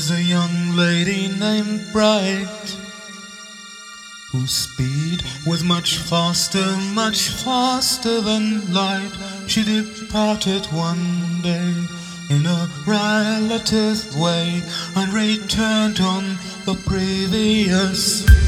was a young lady named Bright, whose speed was much faster than light. She departed one day in a riotous way and returned on the previous